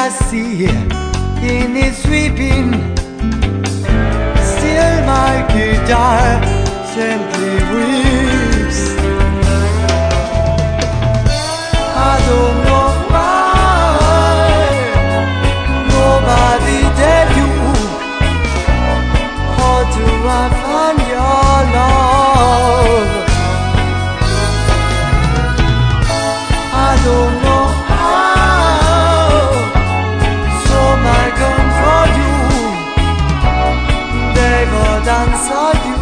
the sea in its sweeping. Still my guitar gently weeps. I don't know why nobody tell you how to find your love. I don't know how, so my gun for you, they would answer you.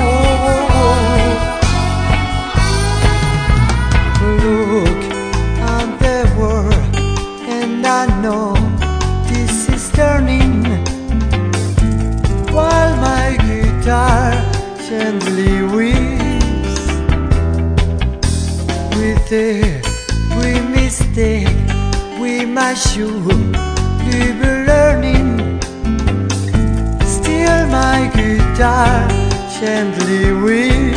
Look at the world, and I know this is turning, while my guitar gently weeps. With every mistake we must surely be learning. Still my guitar gently weeps.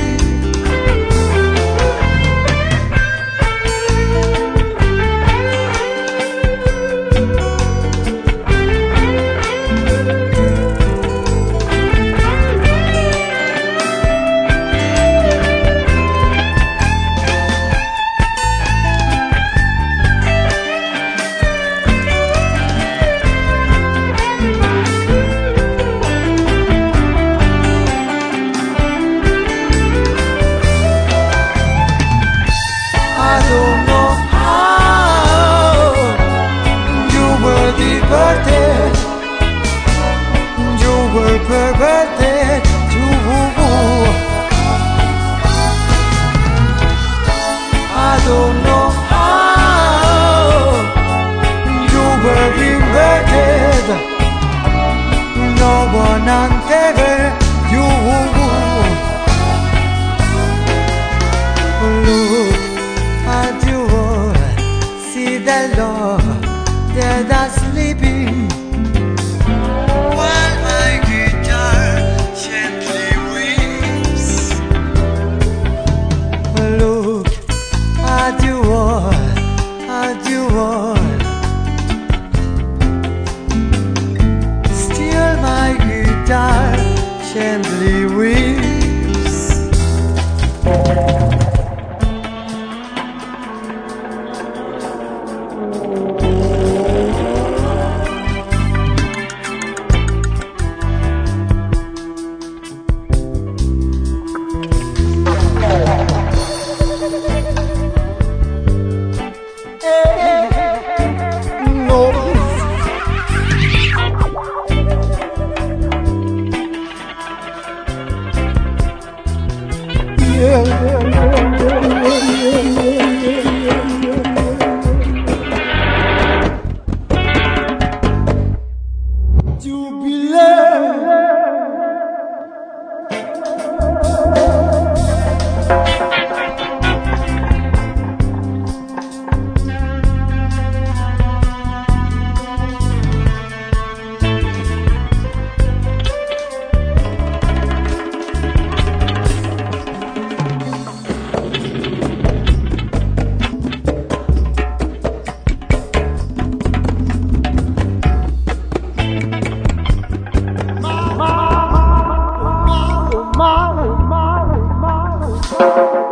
I don't know how you were diverted, you were perverted too. I don't know how you were inverted, no one untethered you. Look at you all, see the love that are sleeping, while my guitar gently weeps. Look at you all, still my guitar gently weeps. Mama.